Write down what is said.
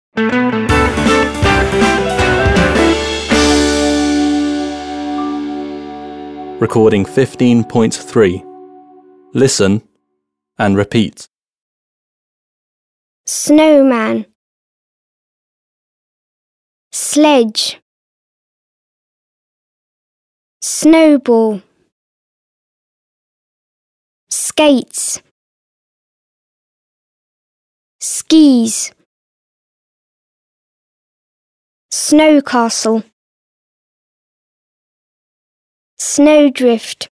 Recording 15.3. Listen and repeat. Snowman, sledge, snowball, skates, skis, snow castle, snowdrift.